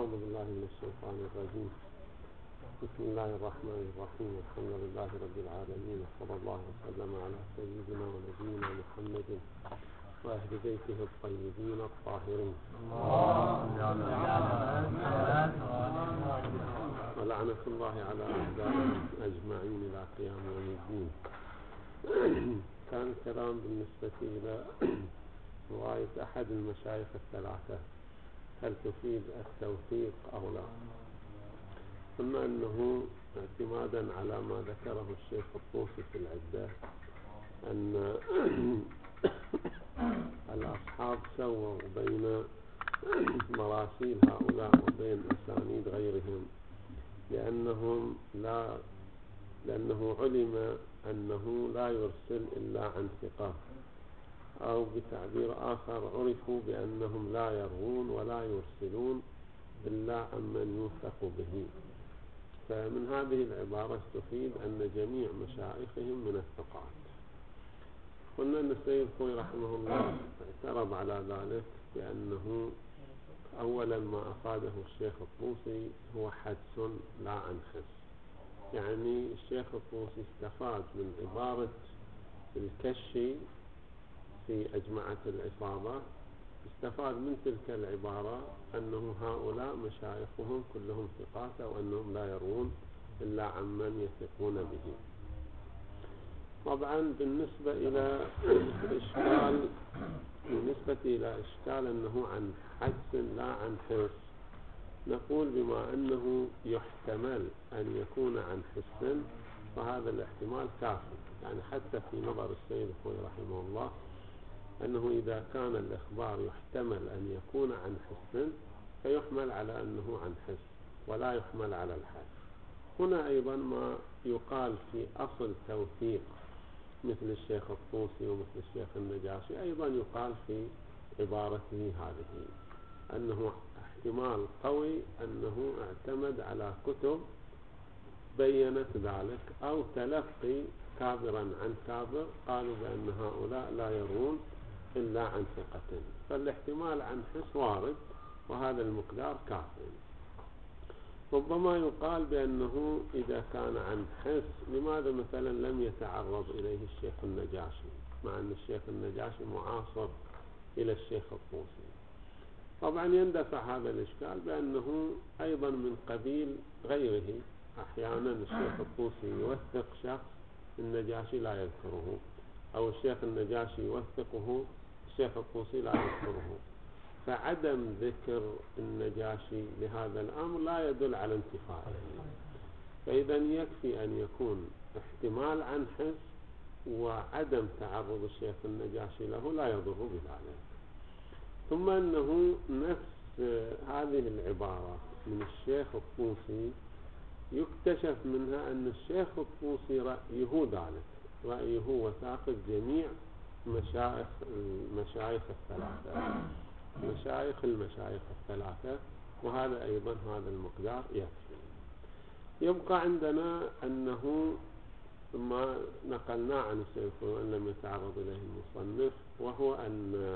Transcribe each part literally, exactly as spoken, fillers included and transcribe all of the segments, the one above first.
أعوذ بالله من الشيطان الرجيم. بسم الله الرحمن الرحيم. الحمد لله رب العالمين، وصلى الله وسلم على سيدنا ونبينا محمد وأهل بيته الطيبين الطاهرين، ولعنة الله على أعدائهم أجمعين إلى قيام يوم الدين. كان الكلام بالنسبة إلى رواية أحد المشايخ الثلاثة، هل تفيد التوثيق أو لا؟ ثم أنه اعتمادا على ما ذكره الشيخ الطوسي في العدة أن الأصحاب سووا بين مراسيل هؤلاء وبين أسانيد غيرهم، لأنهم لا لأنه علم أنه لا يرسل إلا عن ثقة، أو بتعبير آخر عرفوا بأنهم لا يروون ولا يرسلون إلا عمن يوثق به. فمن هذه العبارة تفيد أن جميع مشايخهم من الثقات. قلنا أن السيد خوي رحمه الله اعترض على ذلك بأنه أولا ما أفاده الشيخ الطوسي هو حدس لا عن خس، يعني الشيخ الطوسي استفاد من عبارة الكشي في أجمعة العصابة، استفاد من تلك العبارة أنه هؤلاء مشايخهم كلهم ثقات وأنهم لا يرون إلا عمن يثقون به. طبعا بالنسبة إلى إشكال بالنسبة إلى إشكال أنه عن حدس لا عن حس، نقول بما أنه يحتمل أن يكون عن حس فهذا الاحتمال كافي، يعني حتى في نظر السيد خوي رحمه الله أنه إذا كان الإخبار يحتمل أن يكون عن حس فيحمل على أنه عن حس ولا يحمل على الحد. هنا أيضا ما يقال في أصل توثيق مثل الشيخ الطوسي ومثل الشيخ النجاشي أيضا يقال في عبارته هذه، أنه احتمال قوي أنه اعتمد على كتب بيّنت ذلك، أو تلقي كابرا عن كابر قالوا بأن هؤلاء لا يرون إلا عن ثقة، فالاحتمال عن حس وارد وهذا المقدار كافٍ. ربما يقال بأنه إذا كان عن حس لماذا مثلا لم يتعرض إليه الشيخ النجاشي، مع أن الشيخ النجاشي معاصر إلى الشيخ الطوسي؟ طبعا يندفع هذا الإشكال بأنه أيضا من قبيل غيره، أحيانا الشيخ الطوسي يوثق شخص النجاشي لا يذكره، أو الشيخ النجاشي يوثقه الشيخ الطوسي لا يذكره، فعدم ذكر النجاشي لهذا الأمر لا يدل على انتفائه. فإذا يكفي أن يكون احتمال عن حس وعدم تعرض الشيخ النجاشي له لا يضر بذلك. ثم أنه نفس هذه العبارة من الشيخ الطوسي يكتشف منها أن الشيخ الطوسي رأيه ذلك، رأيه وثاقة جميع مشايخ المشايخ الثلاثة مشايخ المشايخ الثلاثة وهذا أيضا هذا المقدار يكفي. يبقى عندنا أنه ما نقلنا عن السيد وأن لم يتعرض إليه المصنف، وهو أن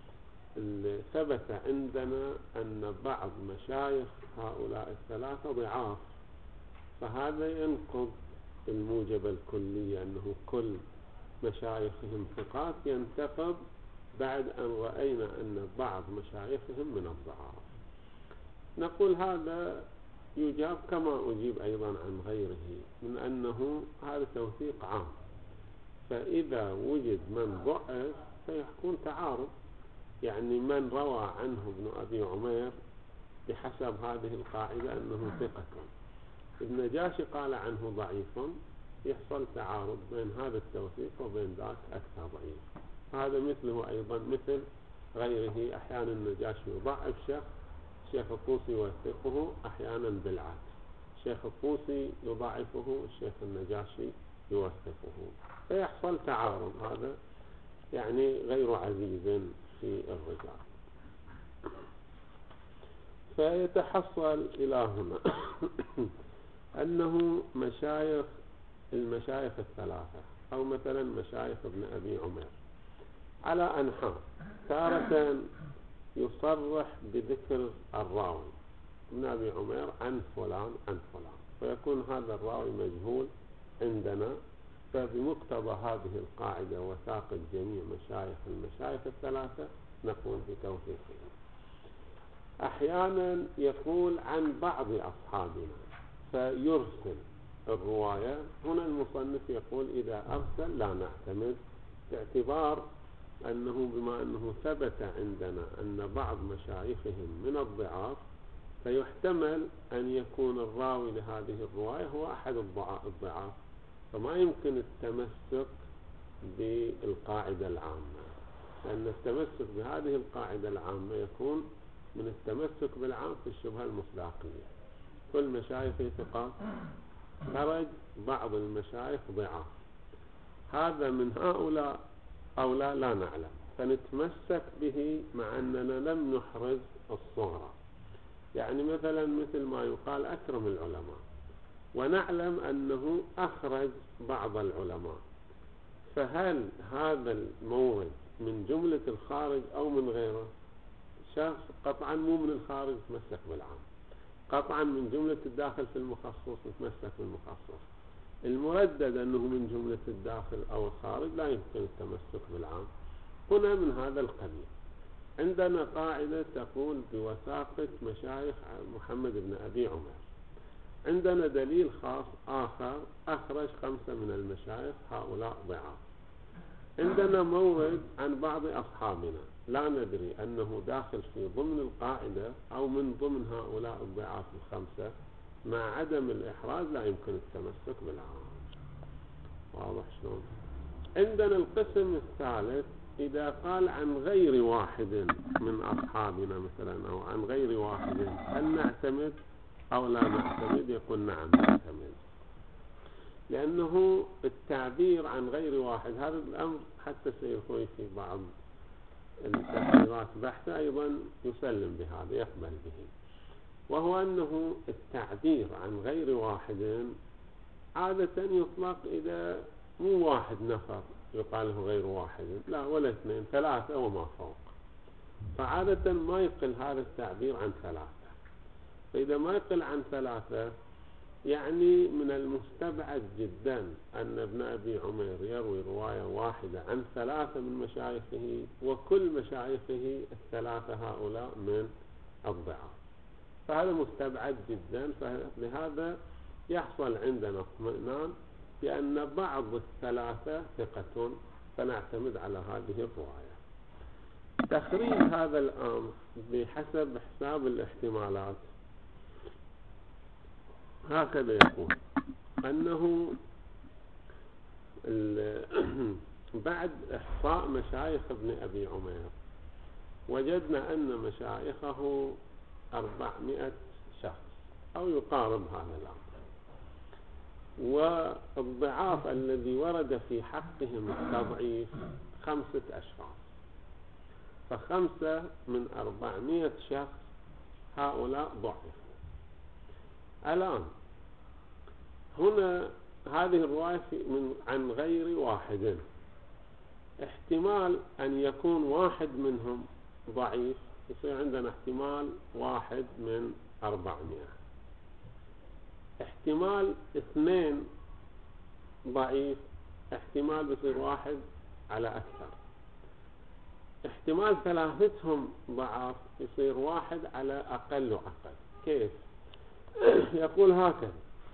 ثبت عندنا أن بعض مشايخ هؤلاء الثلاثة ضعاف، فهذا ينقض الموجب الكلي أنه كل مشايخهم ثقات، ينتقض بعد أن رأينا أن بعض مشايخهم من الضعاف. نقول هذا يجاب كما أجيب أيضا عن غيره من أنه هذا توثيق عام، فإذا وجد من ضعف فيكون تعارض، يعني من روى عنه ابن أبي عمير بحسب هذه القاعدة أنه ثقة، ابن نجاشي قال عنه ضعيف، يحصل تعارض بين هذا التوثيق وبين ذاك أكثر ضعيف. هذا مثله أيضا مثل غيره، أحيانا النجاشي يضعف شيخ الشيخ الطوسي يوثقه، أحيانا بالعكس الشيخ الطوسي يضعفه الشيخ النجاشي يوثقه، فيحصل تعارض، هذا يعني غير عزيز في الرجال. فيتحصل إلى هنا أنه مشايخ المشايخ الثلاثة أو مثلا مشايخ ابن أبي عمير على أنحاء، تارة يصرح بذكر الراوي بن أبي عمير عن فلان عن فلان، فيكون هذا الراوي مجهول عندنا. فبمقتضى هذه القاعدة وثاقة جميع مشايخ المشايخ الثلاثة نقول بتوثيقه. أحيانا يقول عن بعض أصحابنا فيرسل الرواية. هنا المصنف يقول إذا أرسل لا نعتمد، باعتبار أنه بما أنه ثبت عندنا أن بعض مشايخهم من الضعاف، فيحتمل أن يكون الراوي لهذه الرواية هو أحد الضعاف، فما يمكن التمسك بالقاعدة العامة، لأن التمسك بهذه القاعدة العامة يكون من التمسك بالعام في الشبهة المصداقية. كل مشايخ ثقات، خرج بعض المشايخ ضعاف، هذا من هؤلاء أو لا لا نعلم، فنتمسك به مع أننا لم نحرز الصغرى. يعني مثلا مثل ما يقال أكرم العلماء، ونعلم أنه أخرج بعض العلماء، فهل هذا المورد من جملة الخارج أو من غيره؟ شخص قطعا مو من الخارج يتمسك بالعام، قطعا من جملة الداخل في المخصص يتمسك بالمخصص. المردد أنه من جملة الداخل أو الخارج لا يمكن التمسك بالعام. هنا من هذا القبيل عندنا قاعدة تقول بوثاقة مشايخ محمد بن أبي عمر. عندنا دليل خاص آخر، أخرج خمسة من المشايخ هؤلاء ضعاف. عندنا مورد عن بعض أصحابنا لا ندري أنه داخل في ضمن القاعدة أو من ضمن هؤلاء الضعاف الخمسة، مع عدم الإحراز لا يمكن التمسك بالعام. واضح شلون؟ عندنا القسم الثالث، إذا قال عن غير واحد من أصحابنا مثلا أو عن غير واحد، هل نعتمد أو لا نعتمد؟ يقول نعم نعتمد، لأنه التعبير عن غير واحد هذا الأمر حتى سيكون في بعض التحريرات بحث أيضا يسلم بهذا، يقبل به، وهو أنه التعبير عن غير واحد عادة يطلق إذا مو واحد نفر يقال له غير واحد، لا ولا اثنين، ثلاثة وما فوق، فعادة ما يقل هذا التعبير عن ثلاثة. فإذا ما يقل عن ثلاثة يعني من المستبعد جدا أن ابن أبي عمير يروي رواية واحدة عن ثلاثة من مشايخه، وكل مشايخه الثلاثة هؤلاء من الضعاف، فهذا مستبعد جدا. فلهذا يحصل عندنا اطمئنان بأن بعض الثلاثة ثقة، فنعتمد على هذه الرواية. تخريج هذا الأمر بحسب حساب الاحتمالات هكذا يقول أنه بعد إحصاء مشايخ ابن أبي عمير وجدنا أن مشايخه أربعمائة شخص أو يقارب هذا الأمر، والضعاف الذي ورد في حقهم التضعيف خمسة أشخاص، فخمسة من أربعمائة شخص هؤلاء ضعفوا. الآن هنا هذه الرواية من عن غير واحد، احتمال أن يكون واحد منهم ضعيف، يصير عندنا احتمال واحد من أربعمائة، احتمال اثنين ضعيف، احتمال بيصير واحد على أكثر، احتمال ثلاثتهم ضعاف يصير واحد على أقل وأقل. كيف؟ يقول هكذا: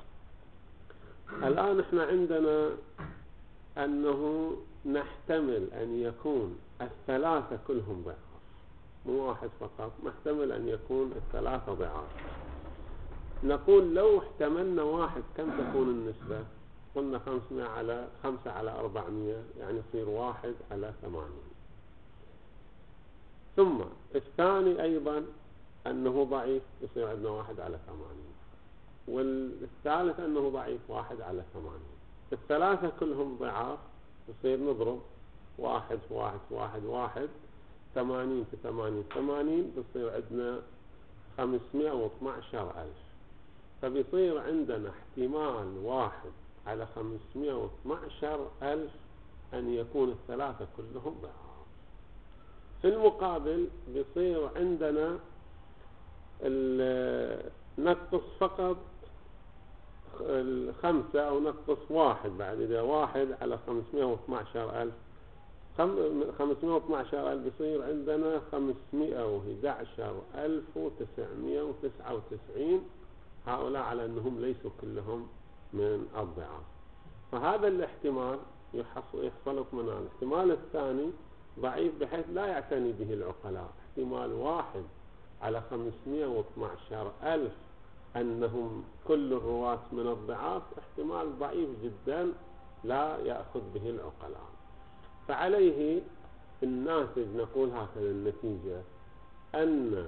الآن احنا عندنا أنه نحتمل أن يكون الثلاثة كلهم ضعاف، مو واحد فقط، نحتمل أن يكون الثلاثة ضعاف. نقول لو احتملنا واحد كم تكون النسبة؟ قلنا خمسمائة على خمسة على أربعمائة، يعني يصير واحد على ثمانين. ثم الثاني أيضا أنه ضعيف، يصير عندنا واحد على ثمانين، والثالث أنه ضعيف واحد على ثمانين. الثلاثة كلهم ضعاف، يصير نضرب واحد في واحد في واحد واحد، ثمانين في ثمانين ثمانين، بيصير عندنا خمسمائة واثني عشر ألف. فبيصير عندنا احتمال واحد على خمسمائة واثني عشر ألف أن يكون الثلاثة كلهم ضعاف. في المقابل بيصير عندنا نقص فقط الخمسة أو نقص واحد بعد، إذا واحد على خمسمائة واثني عشر ألف، خمسمائة واثني عشر ألف بيصير عندنا خمسمائة وأحد عشر ألف وتسعمائة وتسعة وتسعين، هؤلاء على أنهم ليسوا كلهم من الضعاف. فهذا الاحتمال يحصل اطمئنان. الاحتمال الثاني ضعيف بحيث لا يعتني به العقلاء. احتمال واحد على خمسمائة واثني عشر ألف أنهم كل الرواة من الضعاف احتمال ضعيف جدا لا يأخذ به العقلاء. فعليه الناتج نقول هكذا النتيجة أن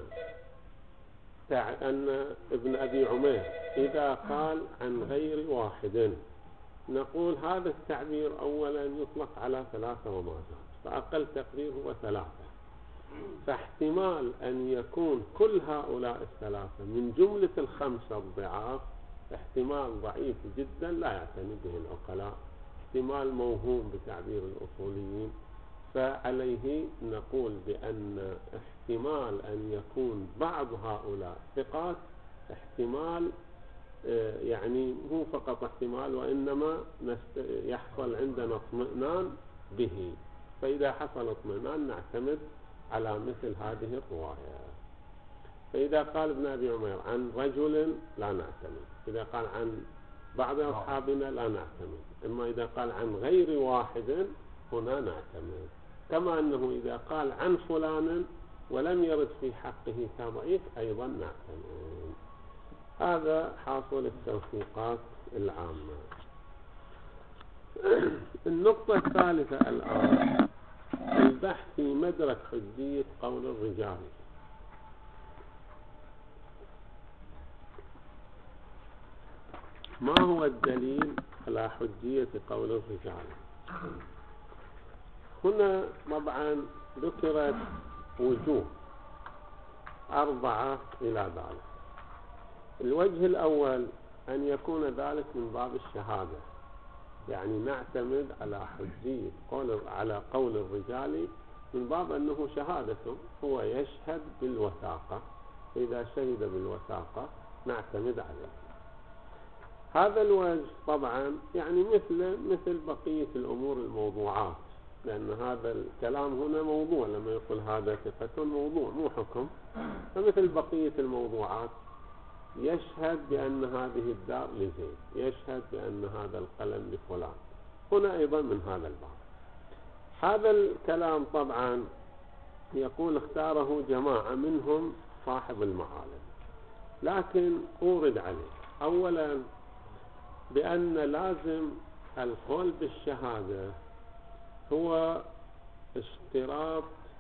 أن ابن أبي عمير إذا قال عن غير واحد، نقول هذا التعبير أولا يطلق على ثلاثة وما زاد، فأقل تقدير هو ثلاثة. فاحتمال أن يكون كل هؤلاء الثلاثة من جملة الخمسة الضعاف احتمال ضعيف جدا لا يعتني به العقلاء، احتمال موهوم بتعبير الأصوليين. فعليه نقول بأن احتمال أن يكون بعض هؤلاء ثقات احتمال يعني هو فقط احتمال، وإنما يحصل عندنا اطمئنان به. فإذا حصل اطمئنان نعتمد على مثل هذه الرواية. فإذا قال ابن أبي عمير عن رجل لا نعتمد، إذا قال عن بعض أصحابنا لا نعتمد، أما إذا قال عن غير واحد هنا نعتمد. كما أنه إذا قال عن فلان ولم يرد في حقه تضعيف أيضا نعتمد. هذا حاصل التوثيقات العامة. النقطة الثالثة الآن البحث في مدرك حجية قول الرجال. ما هو الدليل على حجية قول الرجال؟ هنا طبعا ذكرت وجوه أربعة إلى ذلك. الوجه الأول أن يكون ذلك من باب الشهادة، يعني نعتمد على حجية قول على قول الرجال من باب أنه شهادته، هو يشهد بالوثاقة، إذا شهد بالوثاقة نعتمد عليه. هذا الوجه طبعا يعني مثل مثل بقية الأمور الموضوعات، لأن هذا الكلام هنا موضوع، لما يقول هذا ثقة موضوع مو حكم. فمثل بقية الموضوعات يشهد بأن هذه الدار لزيد، يشهد بأن هذا القلم لفلان، هنا أيضا من هذا الباب. هذا الكلام طبعا يقول اختاره جماعة منهم صاحب المعالم، لكن أورد عليه أولا بأن لازم القول بالشهادة هو اشتراط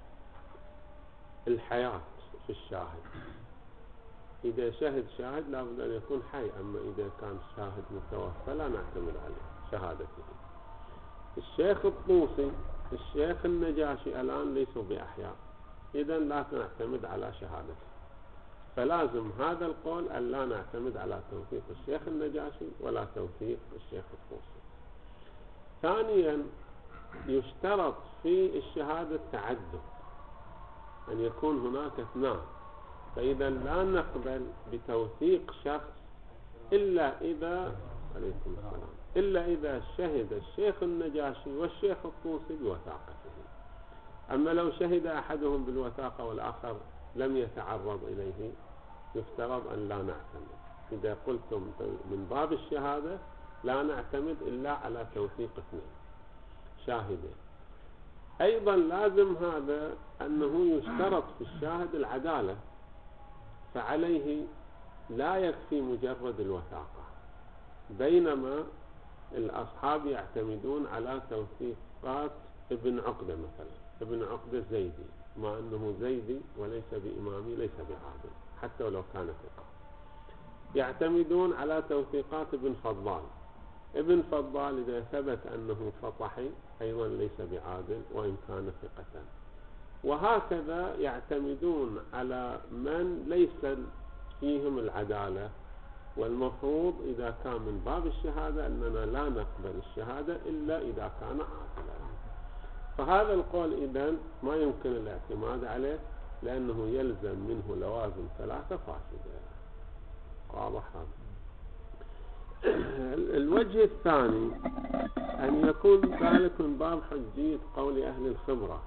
الحياة في الشاهد. إذا شهد شاهد لابد أن يكون حي، أما إذا كان شاهد متوفى لا نعتمد عليه شهادته. الشيخ الطوسي الشيخ النجاشي الآن ليسوا بأحياء، إذن لا نعتمد على شهادته. فلازم هذا القول أن لا نعتمد على توثيق الشيخ النجاشي ولا توثيق الشيخ الطوسي. ثانيا يشترط في الشهادة التعدد، أن يكون هناك اثنان. فإذا لا نقبل بتوثيق شخص إلا إذا عليكم السلام إلا إذا شهد الشيخ النجاشي والشيخ الطوسي بوثاقته. أما لو شهد أحدهم بالوثاقة والآخر لم يتعرض إليه يفترض أن لا نعتمد. إذا قلتم من باب الشهادة لا نعتمد إلا على توثيق اثنين شاهدين. أيضا لازم هذا أنه يشترط في الشاهد العدالة، فعليه لا يكفي مجرد الوثاقة، بينما الأصحاب يعتمدون على توثيقات ابن عقدة مثلا. ابن عقدة زيدي، ما أنه زيدي وليس بإمامي ليس بعادل حتى ولو كان ثقة. يعتمدون على توثيقات ابن فضال. ابن فضال إذا ثبت أنه فطحي أيضا ليس بعادل وإن كان ثقة. وهكذا يعتمدون على من ليس فيهم العدالة. والمفروض إذا كان من باب الشهادة أننا لا نقبل الشهادة إلا إذا كان عادلا. فهذا القول إذن ما يمكن الاعتماد عليه لأنه يلزم منه لوازم ثلاثة فاسدة. واضح هذا. الوجه الثاني أن يكون ذلك من باب حجية قول أهل الخبرة.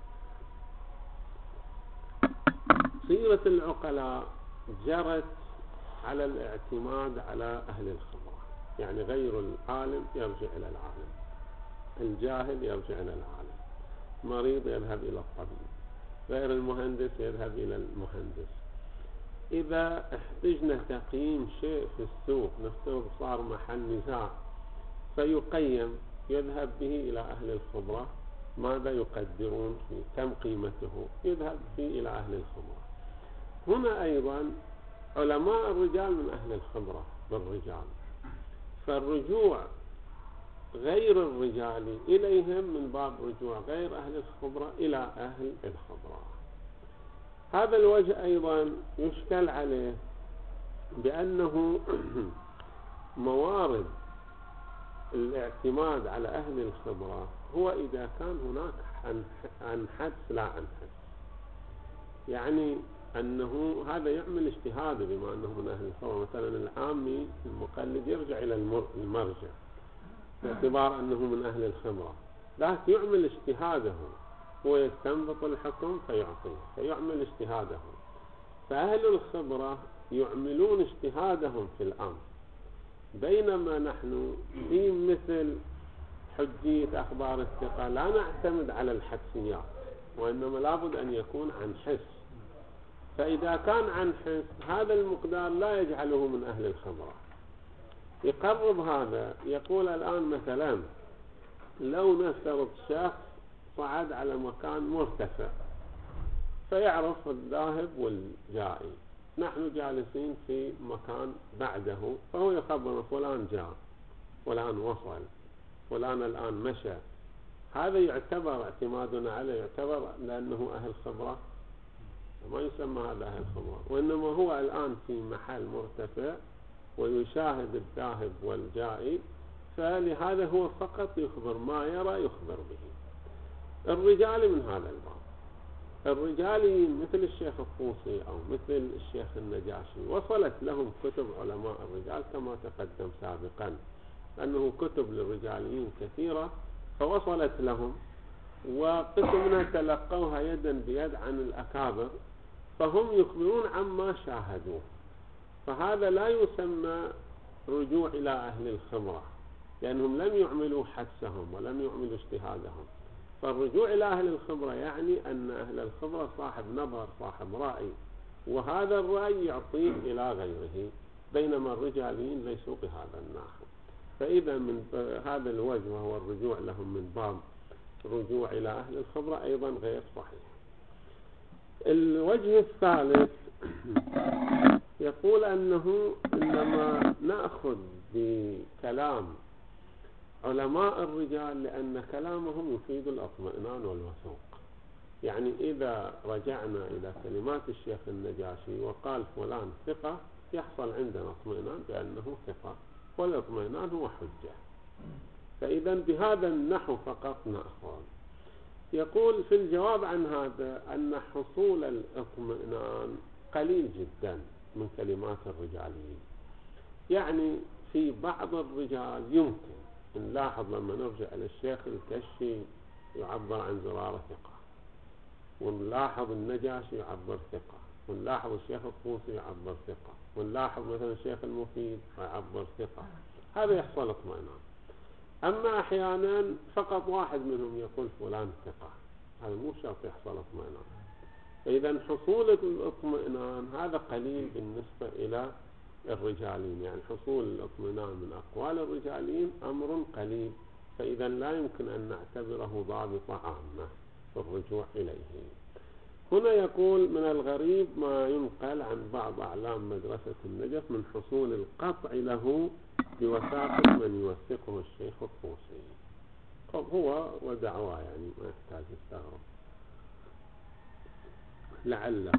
سيرة العقلاء جرت على الاعتماد على أهل الخبرة، يعني غير العالم يرجع إلى العالم، الجاهل يرجع إلى العالم، مريض يذهب إلى الطبيب، غير المهندس يذهب إلى المهندس. إذا احتجنا تقييم شيء في السوق، نفترض صار محل نزاع فيقيم، يذهب به إلى أهل الخبرة، ماذا يقدرون فيه، كم قيمته، يذهب فيه إلى أهل الخبرة. هنا أيضا علماء الرجال من أهل الخبرة بالرجال، فالرجوع غير الرجال إليهم من باب رجوع غير أهل الخبرة إلى أهل الخبرة. هذا الوجه أيضا يشكل عليه بأنه موارد الاعتماد على أهل الخبرة هو إذا كان هناك عن حدس لا عن حدس، يعني أنه هذا يعمل اجتهاده بما أنه من أهل الخبرة. مثلا العامي المقلد يرجع إلى المرجع باعتبار أنه من أهل الخبرة، لكن يعمل اجتهاده، هو يستنبط الحكم فيعطيه، فيعمل اجتهاده. فأهل الخبرة يعملون اجتهادهم في الأمر، بينما نحن في مثل حجية أخبار الثقة لا نعتمد على الحدسيات، وإنما لابد أن يكون عن حس. فإذا كان عن حس هذا المقدار لا يجعله من أهل الخبرة. يقرب هذا، يقول الآن مثلا لو نفترض شخص صعد على مكان مرتفع فيعرف الذاهب والجائي، نحن جالسين في مكان بعده، فهو يخبر فلان جاء، فلان وصل، فلان الآن مشى. هذا يعتبر اعتمادنا عليه، يعتبر لأنه أهل خبرة؟ ما يسمى هذا أهل خبرة، وإنما هو الآن في محل مرتفع ويشاهد الذاهب والجائي، فلهذا هو فقط يخبر ما يرى يخبر به. الرجال من هذا الباب، الرجاليين مثل الشيخ الطوسي أو مثل الشيخ النجاشي وصلت لهم كتب علماء الرجال كما تقدم سابقا، أنه كتب للرجاليين كثيرة فوصلت لهم، وقسم منها تلقوها يدا بيد عن الأكابر، فهم يخبرون عما شاهدوه. فهذا لا يسمى رجوع إلى أهل الخبرة، لأنهم لم يعملوا حدسهم ولم يعملوا اجتهادهم. فالرجوع إلى أهل الخبرة يعني أن أهل الخبرة صاحب نظر، صاحب رأي، وهذا الرأي يعطيه إلى غيره، بينما الرجاليين ليسوا بهذا النحو. فإذا من هذا الوجه وهو الرجوع لهم من باب رجوع إلى أهل الخبرة أيضا غير صحيح. الوجه الثالث يقول أنه إنما نأخذ بكلام علماء الرجال لأن كلامهم يفيد الاطمئنان والوثوق. يعني إذا رجعنا إلى كلمات الشيخ النجاشي وقال فلان ثقة، يحصل عندنا اطمئنان بأنه ثقة، والاطمئنان هو حجة. فإذا بهذا النحو فقط نأخذ. يقول في الجواب عن هذا أن حصول الاطمئنان قليل جدا من كلمات الرجاليين. يعني في بعض الرجال يمكن نلاحظ لما نرجع إلى الشيخ الكشي يعبر عن زرارة ثقة، ونلاحظ النجاشي يعبر ثقة، ونلاحظ الشيخ الطوسي يعبر ثقة، ونلاحظ مثلا الشيخ المفيد يعبر ثقة، هذا يحصل اطمئنان. أما أحيانا فقط واحد منهم يقول فلان ثقة، هذا مو شرط يحصل اطمئنان. فإذا حصول الاطمئنان هذا قليل بالنسبة إلى الرجالين، يعني حصول الاطمئنان من أقوال الرجالين أمر قليل، فإذا لا يمكن أن نعتبره ضابط عامة في الرجوع إليه. هنا يقول من الغريب ما ينقل عن بعض أعلام مدرسة النجف من حصول القطع له بوثاقة من يوثقه الشيخ الطوسي. هو ودعواه، يعني ما يحتاج يستغرب لعله.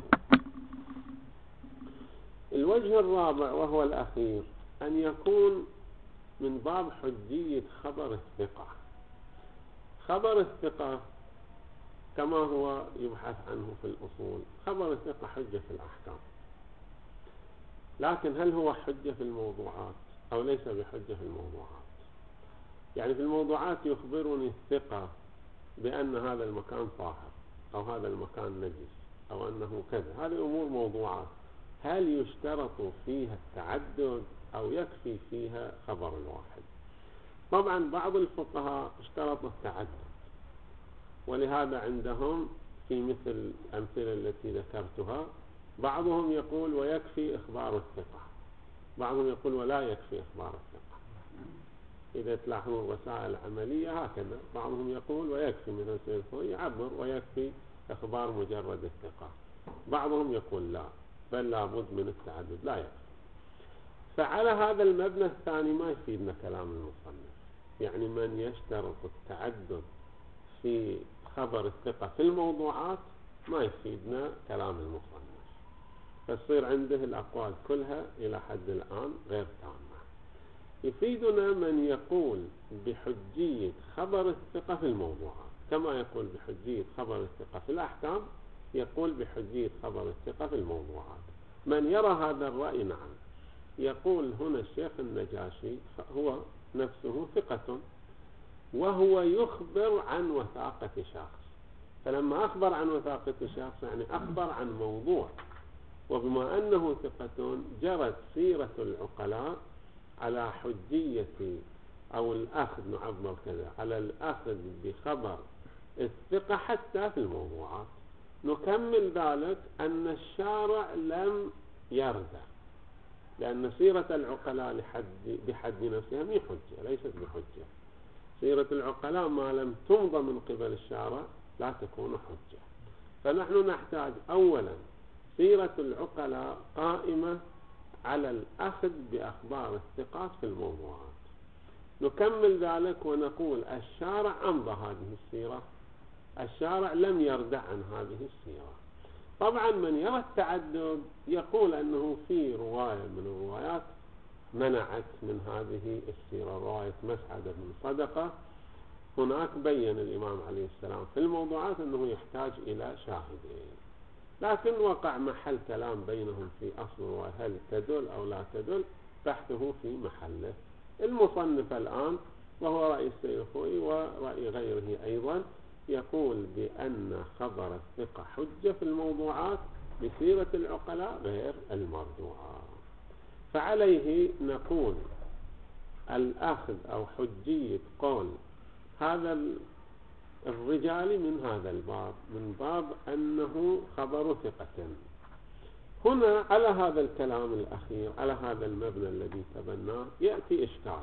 الوجه الرابع وهو الأخير أن يكون من باب حجية خبر الثقة. خبر الثقة كما هو يبحث عنه في الأصول. خبر الثقة حجة في الأحكام، لكن هل هو حجة في الموضوعات أو ليس بحجة في الموضوعات؟ يعني في الموضوعات يخبرني الثقة بأن هذا المكان طاهر أو هذا المكان نجس أو أنه كذا، هذه أمور موضوعات. هل يشترط فيها التعدد أو يكفي فيها خبر الواحد؟ طبعا بعض الفقهاء اشترطوا التعدد، ولهذا عندهم في مثل الأمثلة التي ذكرتها بعضهم يقول ويكفي إخبار الثقة، بعضهم يقول ولا يكفي إخبار الثقة. إذا تلاحظون الرسائل العملية هكذا، بعضهم يقول ويكفي، مثل سيد الخوئي يعبر ويكفي إخبار مجرد الثقة، بعضهم يقول لا، بل لابد من التعدد، لا يكفي. فعلى هذا المبنى الثاني ما يفيدنا كلام المصنف، يعني من يشترط التعدد في خبر الثقة في الموضوعات ما يفيدنا كلام المصنف، فتصير عنده الأقوال كلها إلى حد الآن غير تامة. يفيدنا من يقول بحجية خبر الثقة في الموضوعات، كما يقول بحجية خبر الثقة في الأحكام يقول بحجية خبر الثقة في الموضوعات. من يرى هذا الرأي نعم، يقول هنا الشيخ النجاشي هو نفسه ثقة وهو يخبر عن وثاقة شخص، فلما أخبر عن وثاقة شخص يعني أخبر عن موضوع، وبما أنه ثقة جرت سيرة العقلاء على حجية أو الأخذ، نعبر كذا، على الأخذ بخبر الثقة حتى في الموضوعات. نكمل ذلك أن الشارع لم يرد، لأن سيرة العقلاء لحد بحد نفسها مي حجة، ليست بحجة. سيرة العقلاء ما لم تمضى من قبل الشارع لا تكون حجة. فنحن نحتاج أولا سيرة العقلاء قائمة على الأخذ بأخبار الثقات في الموضوعات. نكمل ذلك ونقول الشارع أمضى هذه السيرة، الشارع لم يردع عن هذه السيرة. طبعا من يرى التعدد يقول أنه في رواية من الروايات منعت من هذه السيرة، رواية مسعد بن صدقة، هناك بين الإمام عليه السلام في الموضوعات أنه يحتاج إلى شاهدين، لكن وقع محل كلام بينهم في أصل الرواية هل تدل أو لا تدل، بحثه في محله. المصنف الآن وهو رأي السيد الخوئي ورأي غيره أيضا يقول بأن خبر الثقة حجة في الموضوعات بسيرة العقلاء غير المرجوعة. فعليه نقول الأخذ أو حجية قول هذا الرجال من هذا الباب، من باب أنه خبر ثقة. هنا على هذا الكلام الأخير، على هذا المبنى الذي تبناه، يأتي إشكال،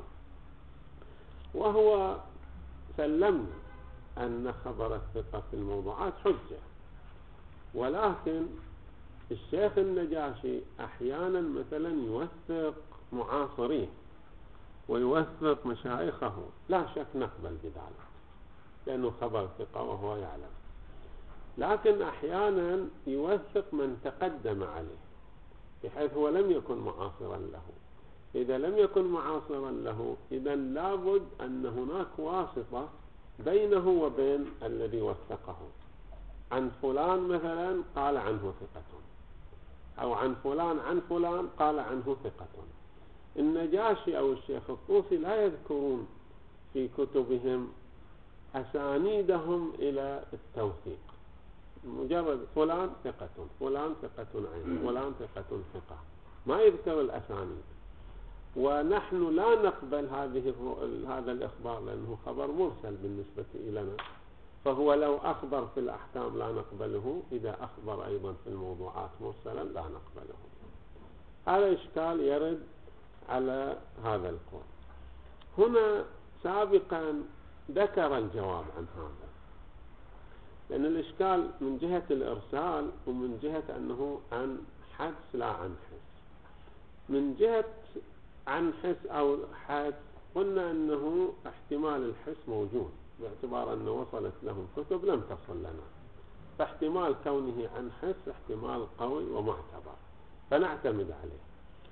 وهو سلمنا أن خبر الثقة في الموضوعات حجة، ولكن الشيخ النجاشي أحيانا مثلا يوثق معاصرين ويوثق مشايخه، لا شك نقبل بذلك لأنه خبر ثقة وهو يعلم، لكن أحيانا يوثق من تقدم عليه بحيث هو لم يكن معاصرا له. إذا لم يكن معاصرا له إذا لابد أن هناك واسطة بينه وبين الذي وثقه. عن فلان مثلا قال عنه ثقة، أو عن فلان عن فلان قال عنه ثقة. النجاشي أو الشيخ الطوسي لا يذكرون في كتبهم أسانيدهم إلى التوثيق، مجرد فلان ثقة، فلان ثقة عين، فلان ثقة ثقة، ما يذكر الأسانيد. ونحن لا نقبل هذه هذا الإخبار لأنه خبر مرسل بالنسبة إلينا، فهو لو أخبر في الأحكام لا نقبله، إذا أخبر أيضا في الموضوعات مرسلا لا نقبله. هذا إشكال يرد على هذا القول. هنا سابقا ذكر الجواب عن هذا، لأن الإشكال من جهة الإرسال ومن جهة أنه عن حدس لا عن حس. من جهة عن حس أو حدس قلنا أنه احتمال الحس موجود باعتبار أنه وصلت لهم كتب لم تصل لنا، فاحتمال كونه عن حس احتمال قوي ومعتبر فنعتمد عليه.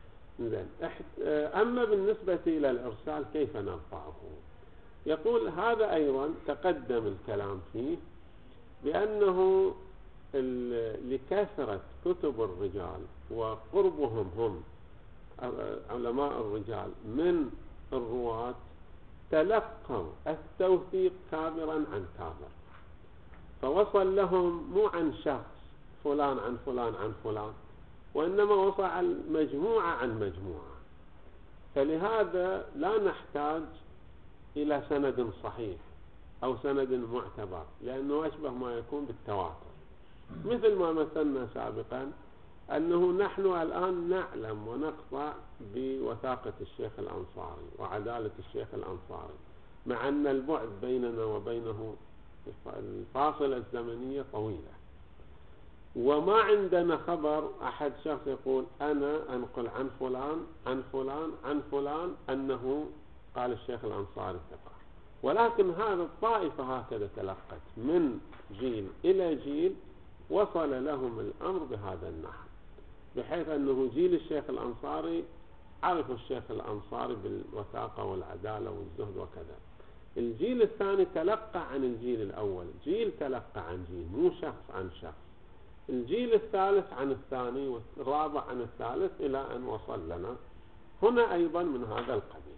أما بالنسبة إلى الإرسال كيف نرفعه؟ يقول هذا أيضا تقدم الكلام فيه، بأنه لكثرة كتب الرجال وقربهم هم علماء الرجال من الرواة تلقوا التوثيق كابرا عن كابر، فوصل لهم مو عن شخص فلان عن فلان عن فلان، وإنما وصل عن مجموعة عن مجموعة. فلهذا لا نحتاج إلى سند صحيح أو سند معتبر، لأنه أشبه ما يكون بالتواتر، مثل ما مثلنا سابقا أنه نحن الآن نعلم ونقطع بوثاقة الشيخ الأنصاري وعدالة الشيخ الأنصاري، مع أن البعد بيننا وبينه الفاصلة الزمنية طويلة، وما عندنا خبر أحد شخص يقول أنا أنقل عن فلان عن فلان عن فلان أنه قال الشيخ الأنصاري ثقة، ولكن هذا الطائفة هكذا تلقت من جيل إلى جيل، وصل لهم الأمر بهذا النحو، بحيث أنه جيل الشيخ الأنصاري عرفوا الشيخ الأنصاري بالوثاقة والعدالة والزهد وكذا. الجيل الثاني تلقى عن الجيل الأول، جيل تلقى عن جيل، مو شخص عن شخص. الجيل الثالث عن الثاني والرابع عن الثالث إلى أن وصل لنا هنا أيضا من هذا القبيل.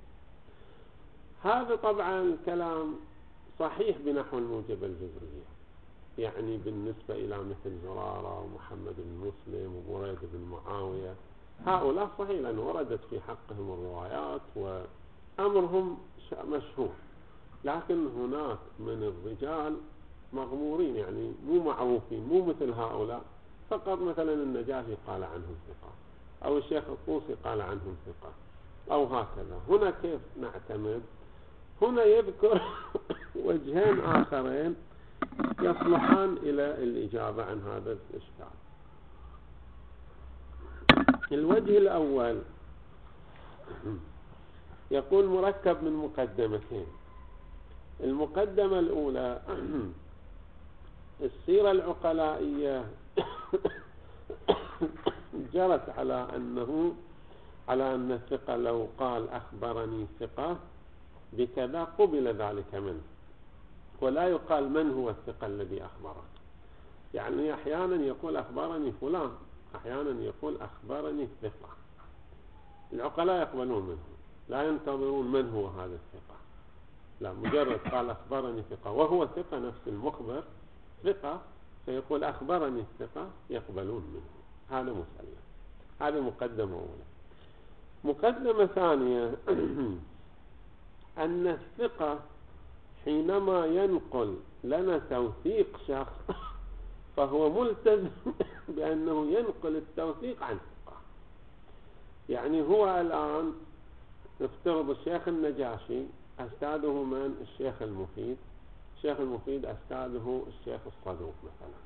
هذا طبعا كلام صحيح بنحو الموجبة الجبرية، يعني بالنسبة إلى مثل زرارة ومحمد بن مسلم وبريد بن معاوية، هؤلاء صحيح لأن وردت في حقهم الروايات وأمرهم مشهور، لكن هناك من الرجال مغمورين، يعني مو معروفين، مو مثل هؤلاء، فقط مثلا النجاشي قال عنهم ثقة، أو الشيخ الطوسي قال عنهم ثقة، أو هكذا. هنا كيف نعتمد؟ هنا يذكر وجهين آخرين يصلحان إلى الإجابة عن هذا الإشكال. الوجه الأول يقول مركب من مقدمتين. المقدمة الأولى السيرة العقلائية جرت على أنه على أن الثقة لو قال أخبرني ثقة بكذا قبل ذلك منه، ولا يقال من هو الثقة الذي أخبره. يعني أحيانا يقول أخبرني فلان، أحيانا يقول أخبرني الثقة. العقلاء يقبلون منه، لا ينتظرون من هو هذا الثقة، لا، مجرد قال أخبرني ثقة وهو ثقة نفس المخبر ثقة، فيقول أخبرني الثقة يقبلون منه. هذا مسألة، هذه مقدمة أولى. مقدمة ثانية أن الثقة حينما ينقل لنا توثيق شخص فهو ملتزم بأنه ينقل التوثيق عن ثقة. يعني هو الآن نفترض الشيخ النجاشي أستاذه من؟ الشيخ المفيد. الشيخ المفيد أستاذه الشيخ الصدوق مثلا.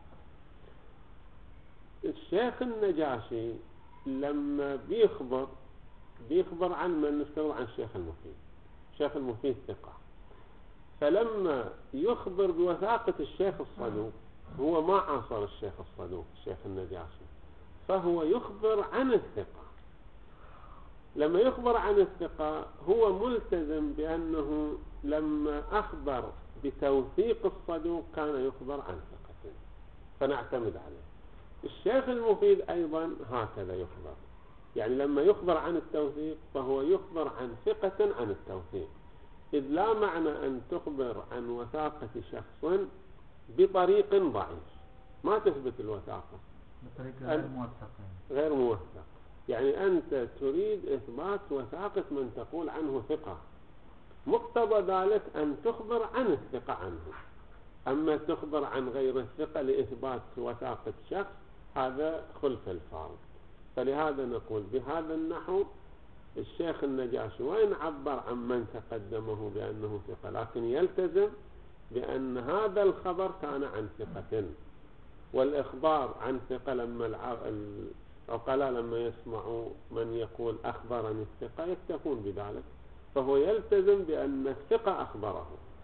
الشيخ النجاشي لما بيخبر بيخبر عن من؟ نفترض عن الشيخ المفيد. الشيخ المفيد ثقة، فلما يخبر بوثاقة الشيخ الصدوق، هو ما عاصر الشيخ الصدوق الشيخ النجاشي، فهو يخبر عن الثقة. لما يخبر عن الثقة هو ملتزم بأنه لما أخبر بتوثيق الصدوق كان يخبر عن ثقة، فنعتمد عليه. الشيخ المفيد أيضا هكذا يخبر، يعني لما يخبر عن التوثيق فهو يخبر عن ثقة عن التوثيق، إذ لا معنى أن تخبر عن وثاقة شخص بطريق ضعيف ما تثبت الوثاقة، بطريق غير موثق. غير موثق، يعني أنت تريد إثبات وثاقة من تقول عنه ثقة، مقتضى ذلك أن تخبر عن الثقة عنه. أما تخبر عن غير الثقة لإثبات وثاقة شخص هذا خلف الفارق. فلهذا نقول بهذا النحو الشيخ النجاشي وإن عبر عن من تقدمه بأنه ثقة، لكن يلتزم بأن هذا الخبر كان عن ثقة، والإخبار عن ثقة لما العقلاء لما يسمعوا من يقول أخبرني الثقة يكتفون بذلك، فهو يلتزم بأن الثقة أخبره،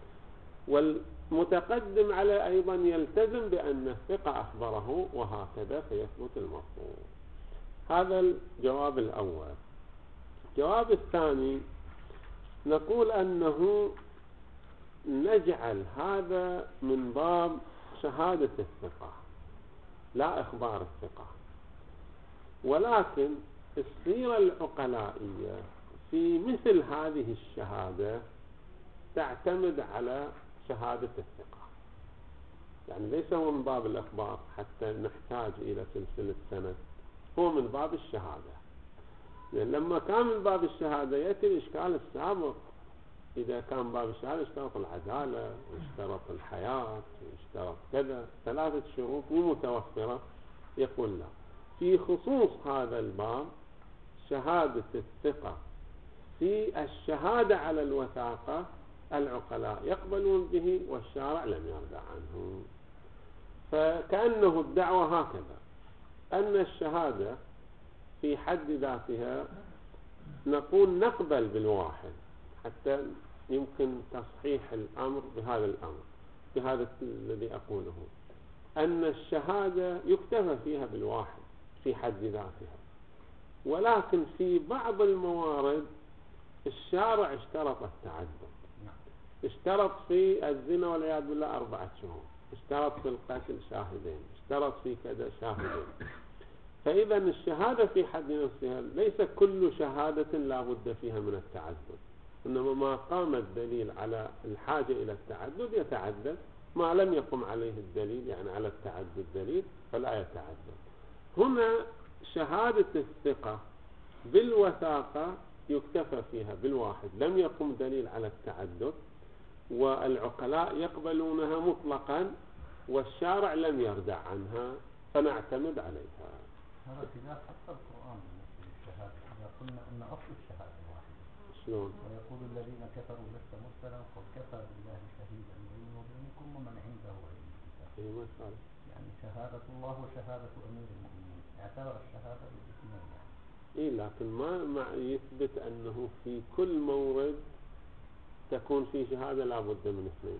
والمتقدم عليه أيضا يلتزم بأن الثقة أخبره، وهكذا فيثبت المفهوم. هذا الجواب الأول. الجواب الثاني نقول أنه نجعل هذا من باب شهادة الثقة لا إخبار الثقة. ولكن السيرة العقلائية في مثل هذه الشهادة تعتمد على شهادة الثقة، يعني ليس هو من باب الإخبار حتى نحتاج إلى سلسلة سند، هو من باب الشهادة. لأن لما كان من باب الشهادة يأتي الإشكال السابق، إذا كان باب الشهادة اشترط العدالة واشترط الحياة واشترط كذا، ثلاثة شروط مو متوفرة. يقول لا، في خصوص هذا الباب شهادة الثقة في الشهادة على الوثاقة العقلاء يقبلون به والشارع لم يرضى عنه. فكأنه الدعوة هكذا، أن الشهادة في حد ذاتها نقول نقبل بالواحد حتى يمكن تصحيح الأمر بهذا الأمر، بهذا الذي أقوله، أن الشهادة يكتفى فيها بالواحد في حد ذاتها. ولكن في بعض الموارد الشارع اشترط التعدد، اشترط في الزنا والعياذ بالله أربعة شهور، اشترط في القتل شاهدين، اشترط في كذا شاهدين. فإذا الشهادة في حد نفسها ليس كل شهادة لا بد فيها من التعدد، إنما ما قام الدليل على الحاجة إلى التعدد يتعدد، ما لم يقم عليه الدليل يعني على التعدد دليل فلا يتعدد. هنا شهادة الثقة بالوثاقة يكتفى فيها بالواحد، لم يقم دليل على التعدد، والعقلاء يقبلونها مطلقا والشارع لم يردع عنها فنعتمد عليها. هذا خلاف حتى القرآن في الشهادة، إذا قلنا أن أصل الشهادة واحدة. شلون؟ ويقول الذين كفروا لست مرسلا قل كفى بالله شهيدا بيني وبينكم ومن عنده علم الكتاب. أي مسألة. يعني شهادة الله وشهادة أمير المؤمنين اعتبر الشهادة بالاثنين يعني. إيه، لكن ما مع يثبت أنه في كل مورد تكون في شهادة لا بد من اثنين.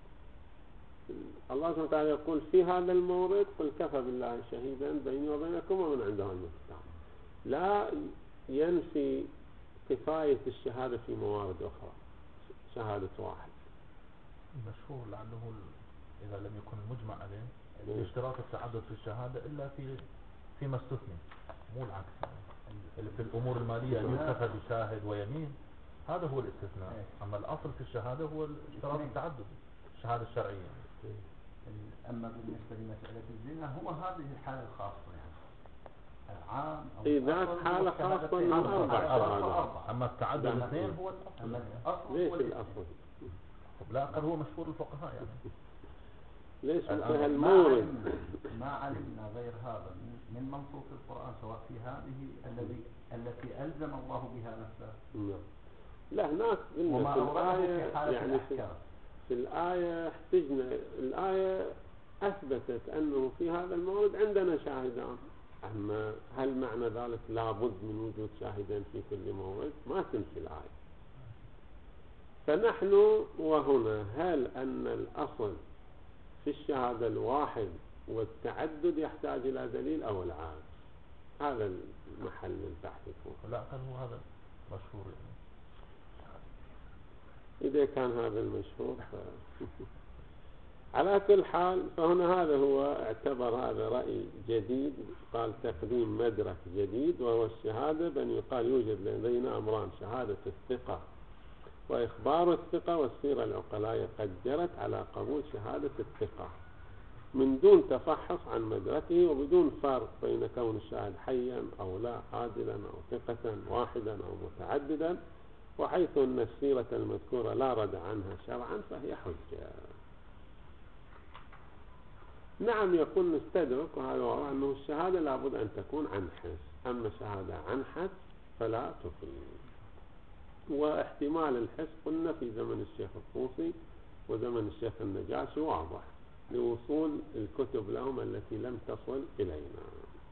الله سبحانه وتعالى يقول في هذا المورد قل كفى بالله شهيدا بيني وبينكم ومن عنده علم الكتاب، لا ينفي كفاية الشهادة في موارد أخرى، شهادة واحد. مشهور لعله إذا لم يكن المجمع عليه اشتراط التعدد في الشهادة إلا في فيما استثني، مو العكس. اللي في الأمور المالية أن يكتفى بشاهد ويمين، هذا هو الاستثناء. أما الأصل في الشهادة هو اشتراط التعدد، الشهادة الشرعية. أما بالنسبة لمسألة الزنا هو هذه الحالة الخاصة يعني العام أو إيه ذات حالة خاصة من أربعة. أما التعدد الاثنين هو الأصل. ليش الأصل؟ لا أقل هو مشهور الفقهاء يعني. ليش مثل المورد ما علمنا غير هذا من منصوص القرآن سواء في هذه الذي التي ألزم الله بها نفسه. نعم. لا هناك وما في الآية في حالة يعني في, في الآية احتجنا، الآية أثبتت أنه في هذا المورد عندنا شاهدان، أما هل معنى ذلك لابد من وجود شاهدين في كل مورد؟ ما تنفي الآية. فنحن وهنا هل أن الأصل في الشهادة الواحد والتعدد يحتاج إلى دليل أو العكس؟ هذا المحل البحث فيه. لا أقل هو هذا مشهور يعني. إذا كان هذا المشهور ف... على كل حال فهنا هذا هو اعتبر هذا رأي جديد، قال تقديم مدرك جديد وهو الشهادة، بأن يقال يوجد لدينا أمران: شهادة الثقة وإخبار الثقة، والسيرة العقلاء قد جرت على قبول شهادة الثقة من دون تفحص عن مدركه وبدون فرق بين كون الشاهد حيا أو لا، عادلا أو ثقة واحدا أو متعددا، وحيث أن السيرة المذكورة لا رد عنها شرعا فهي حجة. نعم، يقول نستدرك وهذا هو أنه الشهادة لابد أن تكون عن حس، أما شهادة عن حس فلا تفيد. واحتمال الحس قلنا في زمن الشيخ الطوسي وزمن الشيخ النجاشي واضح لوصول الكتب لهم التي لم تصل إلينا.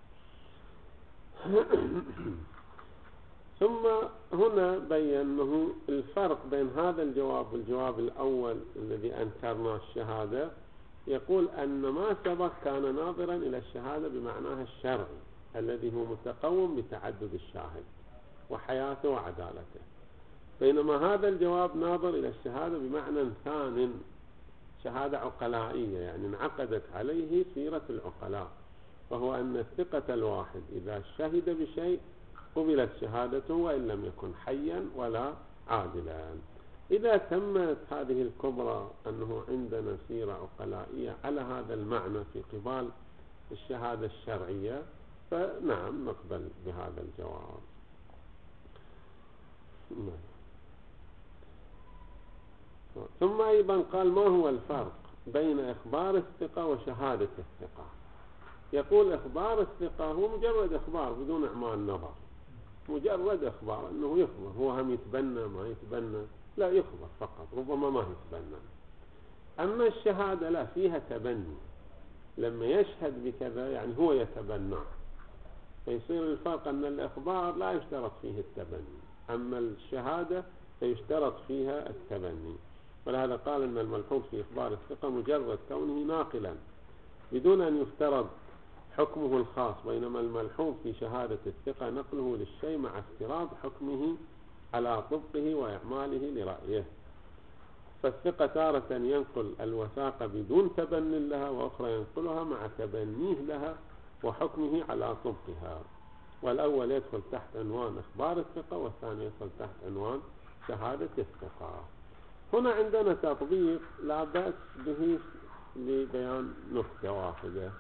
ثم هنا بيّنه الفرق بين هذا الجواب والجواب الأول الذي أنكرنا الشهادة. يقول أن ما سبق كان ناظرا إلى الشهادة بمعناها الشرعي الذي هو متقوم بتعدد الشاهد وحياته وعدالته، بينما هذا الجواب ناظر إلى الشهادة بمعنى ثان شهادة عقلائية، يعني انعقدت عليه سيرة العقلاء، وهو أن الثقة الواحد إذا شهد بشيء قبلت شهادته وإن لم يكن حيا ولا عادلا. إذا تمت هذه الكبرى أنه عندنا سيرة عقلائية على هذا المعنى في قبال الشهادة الشرعية، فنعم نقبل بهذا الجواب. ثم أيضا قال: ما هو الفرق بين إخبار الثقة وشهادة الثقة؟ يقول: إخبار الثقة هو مجرد إخبار بدون إعمال نظر، مجرد إخبار أنه يخبر، هو هم يتبنى ما يتبنى، لا يخبر فقط، ربما ما يتبنى. أما الشهادة لا، فيها تبني، لما يشهد بكذا يعني هو يتبنى، فيصير الفرق أن الإخبار لا يشترط فيه التبني، أما الشهادة فيشترط فيها التبني. ولهذا قال أن الملحوظ في إخبار الثقة مجرد كونه ناقلا بدون أن يفترض حكمه الخاص، بينما الملحوظ في شهادة الثقة نقله للشيء مع افتراض حكمه على طبقه وإعماله لرأيه. فالثقة تارة ينقل الوثاقة بدون تبن لها، وأخرى ينقلها مع تبنيه لها وحكمه على طبقها، والأول يدخل تحت عنوان إخبار الثقة، والثاني يدخل تحت عنوان شهادة الثقة. هنا عندنا تطبيق لا بأس به لبيان نكتة واحدة.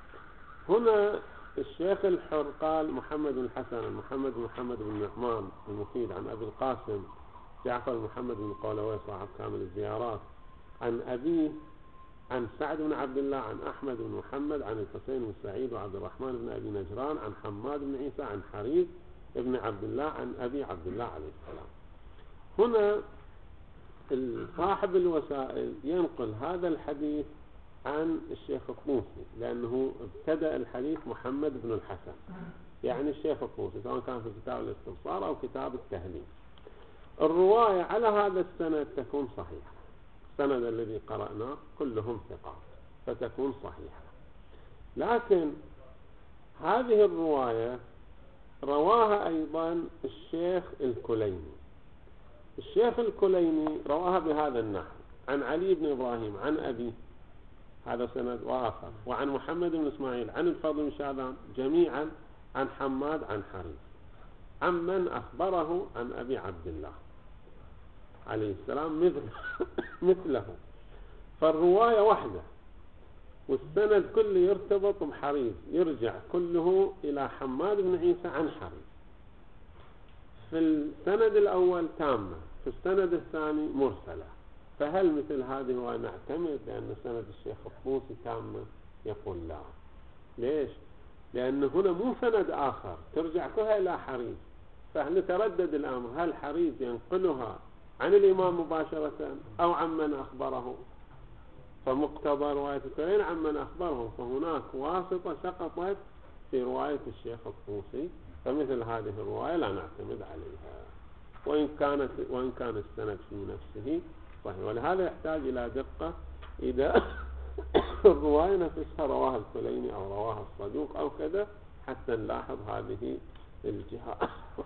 هنا الشيخ الحر قال: محمد بن الحسن محمد بن محمد بن نعمان المفيد عن أبي القاسم جعفر محمد بن قولوي صاحب كامل الزيارات عن أبيه عن سعد بن عبد الله عن أحمد بن محمد عن الحسين بن سعيد وعبد الرحمن بن أبي نجران عن حماد بن عيسى عن حريث بن عبد الله عن أبي عبد الله عليه السلام. هنا صاحب الوسائل ينقل هذا الحديث عن الشيخ الطوسي، لأنه ابتدأ الحديث محمد بن الحسن، يعني الشيخ الطوسي، سواء كان في كتاب الاستبصار أو كتاب التهذيب. الرواية على هذا السند تكون صحيحة، السند الذي قرأناه كلهم ثقات فتكون صحيحة. لكن هذه الرواية رواها أيضا الشيخ الكليني. الشيخ الكليني رواها بهذا النحو: عن علي بن إبراهيم عن أبي، هذا سند وآخر، وعن محمد بن إسماعيل عن الفضل بن شعبان، جميعا عن حماد عن حريث، عمن أخبره عن أبي عبد الله عليه السلام مثل مثله. فالرواية واحدة والسند كله يرتبط بحريث، يرجع كله إلى حماد بن عيسى عن حريث. في السند الأول تامة، في السند الثاني مرسلة. فهل مثل هذه ونعتمد لأن سند الشيخ الطوسي تامة؟ يقول لا. ليش؟ لأن هنا مو سند آخر ترجع كلها إلى حريث، فنتردد الأمر: هل حريث ينقلها عن الإمام مباشرة أو عمن أخبره؟ فمقتضى رواية الكلين عمن أخبره، فهناك واسطة سقطت في رواية الشيخ الطوسي، فمثل هذه الرواية لا نعتمد عليها، وإن كانت وإن كان السند في نفسه صحيح. ولهذا يحتاج إلى دقة إذا الرواية نفسها رواها الكليني أو رواها الصدوق أو كذا، حتى نلاحظ هذه الجهة.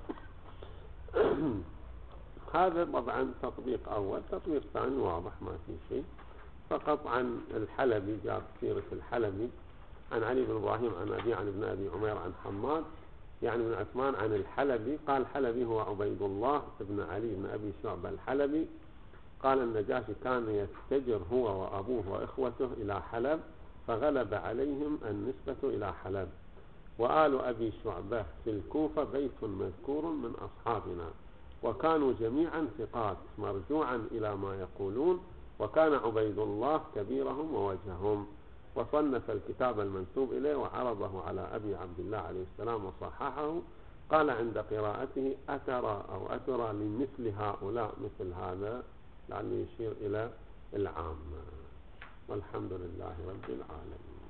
هذا طبعا تطبيق أول. تطبيق ثاني واضح ما في شيء، فقط عن الحلبي، جاب سيرة الحلبي عن علي بن إبراهيم عن أبي عن ابن أبي عمير عن حماد يعني بن عثمان عن الحلبي قال: الحلبي هو عبيد الله بن علي بن أبي شعبة الحلبي. قال: النجاشي كان يتجر هو وأبوه وإخوته إلى حلب، فغلب عليهم النسبة إلى حلب، وآل أبي شعبة في الكوفة بيت مذكور من أصحابنا، وكانوا جميعا ثقات مرجوعا إلى ما يقولون، وكان عبيد الله كبيرهم ووجههم. وصنف الكتاب المنسوب إليه وعرضه على أبي عبد الله عليه السلام وصححه. قال عند قراءته: أترى أو أترى لمثل هؤلاء مثل هذا، لعله يشير إلى العامة. والحمد لله رب العالمين.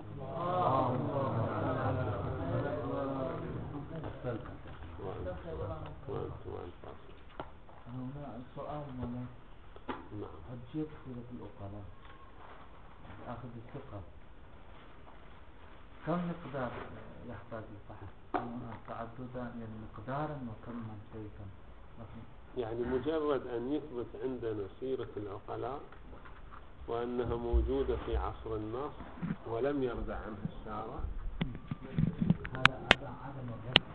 هنا السؤال هنا نعم. هتجيب سيرة الأقلاء أخذ الثقة، كم مقدار يحتاج الفحص؟ تعددا يعني مقدارا وكما شيئا، يعني مجرد أن يثبت عندنا سيرة العقلاء وأنها موجودة في عصر النص ولم يرد عنها الشارع. هذا هذا عدم الرد